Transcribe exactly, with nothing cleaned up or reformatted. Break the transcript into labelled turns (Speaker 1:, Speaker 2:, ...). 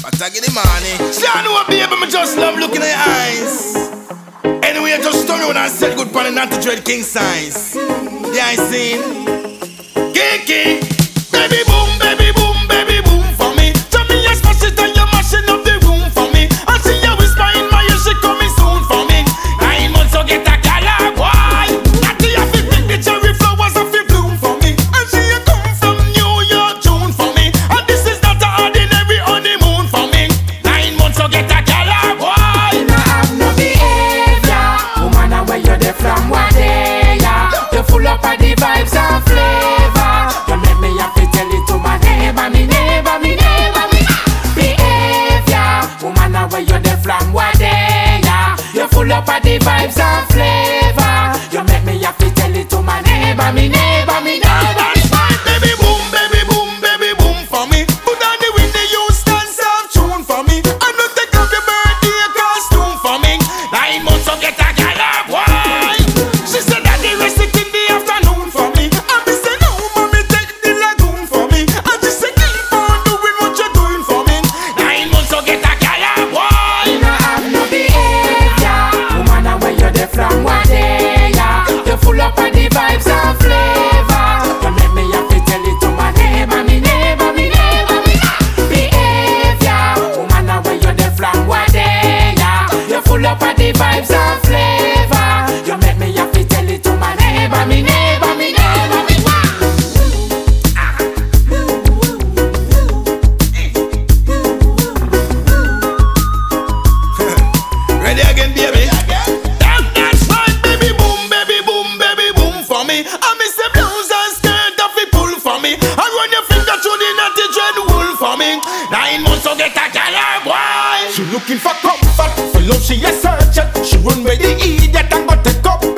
Speaker 1: But I get the money. See, I know, baby, me just love looking at your eyes. Anyway, I just told me when I said good pun and not to dread king size. Yeah, I seen Kiki, baby boom, baby boom, baby boom for me. Tell me you smash it and you're mashing up the room for me. I see you whisper in my ear, she coming soon for me. Nine months to get a gala, boy. Not the have to pick the cherry flowers off the bloom for me. And she a come from New York, June for me. And this is not an ordinary honeymoon for me. Nine months to get a gala, boy.
Speaker 2: You don't have no behavior, woman, and where you're there from, what day, yeah. You're full up of the vibes and flavor. You make me have to tell it to my neighbor, me neighbor, me neighbor, me behavior, woman, and where you're there from, what day, yeah. You're full up of the vibes and flavor. You make me have to tell it to my neighbor, me neighbor, me neighbor.
Speaker 1: Baby boom, baby boom, baby boom for me. Put on the window, you stand soft tune for me. I no take off your birthday costume for me. Nine months to get a gala, boy. She said that the rest it in the afternoon for me. And me say no, mommy take the lagoon for me. And she say keep on doing what you're doing for me. Nine months to get a gala, boy.
Speaker 2: You don't have no behavior, woman, and where you're there from, what day, yeah. You're full up of the vibes and flavor. You make me have to tell it to my neighbor, me neighbor, me neighbor, me behavior, woman, and where you're there from, what day, yeah. You're full up of the vibes and flavor. You make me have to tell it to my neighbor, me neighbor, me neighbor, me
Speaker 1: Ready again, baby? Damn, that's right, baby boom, baby boom, baby boom for me. I miss the blouse and skirt off it pull for me. I run your finger through the natty dread wool for me. Nine months to get a gala, boy.
Speaker 3: She looking for comfort, for love she a searching. She run where the idiot and got take up.